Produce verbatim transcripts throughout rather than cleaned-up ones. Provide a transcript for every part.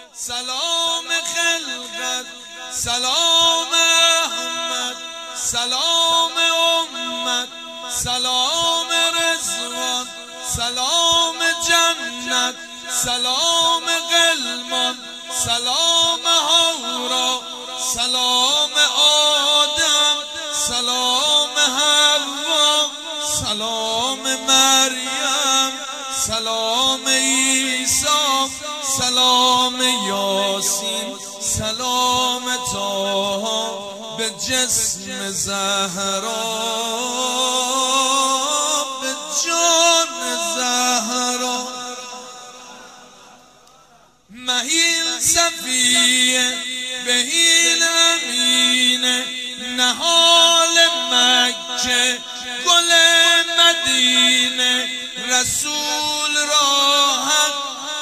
سلام خلقت، سلام احمد، سلام امت، سلام رضوان، سلام جنت، سلام غلمان، سلام هورا، سلام آدم، سلام حوا، سلام مریم، سلام عیسی، سلام یاسین، سلام طه به جسم زهرا، به جان زهرا. مهیل صفیه بهیل امینه، نهال مکه گل مدینه، رسول را حق،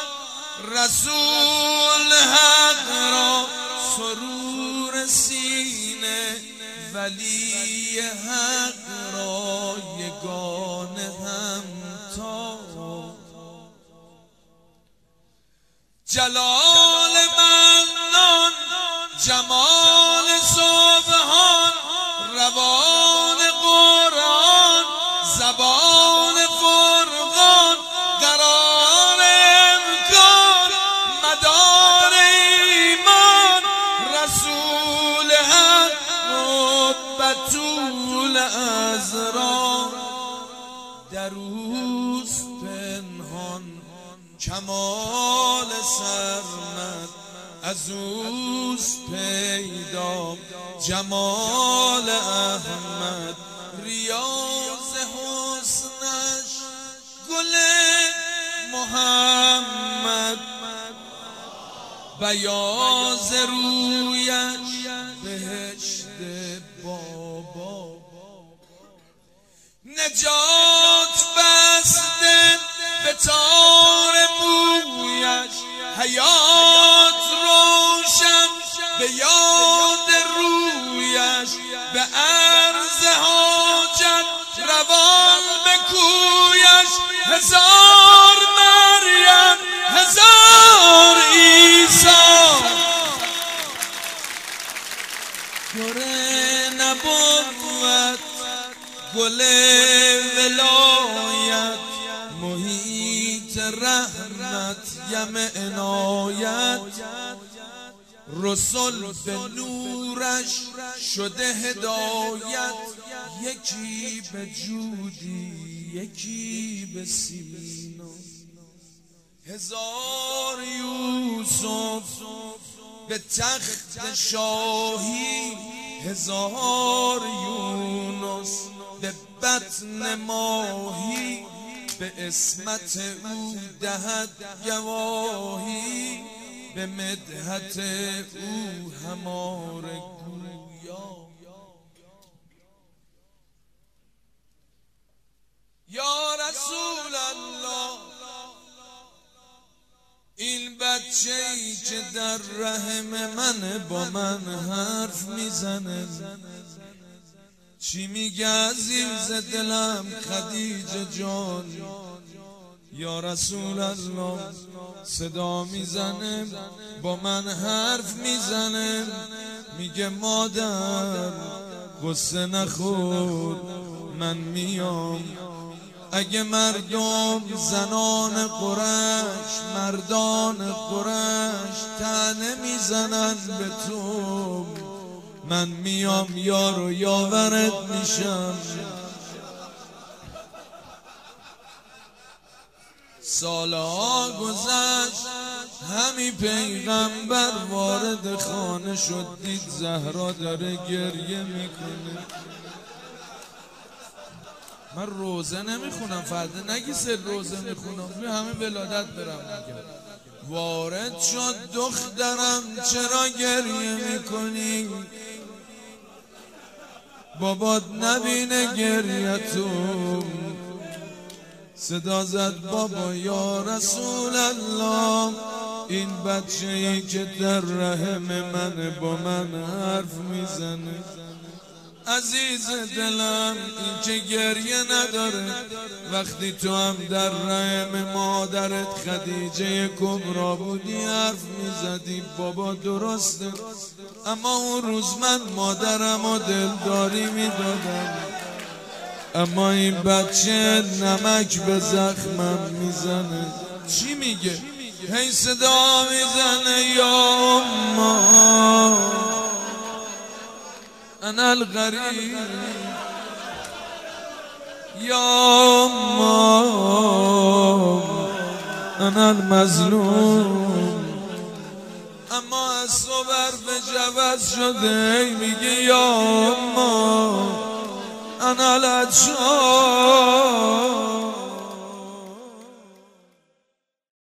رسول حق را سرور سینه، ولی حق را یگانه همتا. جلال منان، جمال سبحان، روان قرآن، زبان فرقان، قرار امکان، مدار ایمان، رسول حق و بطول عذرا. در اوست پنهان کمال سرمد، از اوست پیدا جمال احمد. ریاض حسنش گل محمد، بیاض رویش بهشت بابا. نجات بسته به تار مویش، حیات روشن به یاد رویش، به عرض حاجت روان به کویش. هزار مریم، هزار عیسی، گره نبوت گل ولایت، محیط رحمت یم عنایت. رسول به نورش شده هدایت، یکی به جودی یکی به سینا. هزار یوسف به تخت شاهی، هزار یونس به بطن ماهی، به عصمت او دهد گواهی، به مدحت او هماره گویا. یا رسول الله، این بچه ای که در رحم من با من حرف میزنه، چی میگه عزیز دلم خدیجه جان؟ یا رسول الله، صدا میزنه با من حرف میزنه، میگه مادر غصه نخور، من میام. اگه مردم زنان قریش، مردان قریش طعنه میزنن به تو، من میام یار و یاورت میشم. سالها گذشت، همی پیغمبر وارد خانه شد، دید زهرا داره گریه میکنه. من روزه نمیخونم، فردا نگی سر روزه میخونم، می همه ولادت برم میگم. وارد شد، دخترم چرا گریه میکنی؟ بابات نبینه گریه تو. صدا زد بابا یا رسول الله، این بچه ای که در رحم من با من حرف میزنه، عزیز دلم این که گریه نداره وقتی تو هم در رحم مادرت خدیجه کبرا بودی حرف میزدی بابا درسته، اما اون روز من مادرم و دلداری میدادم، اما این بچه نمک به زخمم میزنه. چی میگه؟ هی صدا میزنه یا اما انا الغریب یا اما انا المظلوم. اما از صبر به جوز شده میگه یا اما انا العطشان.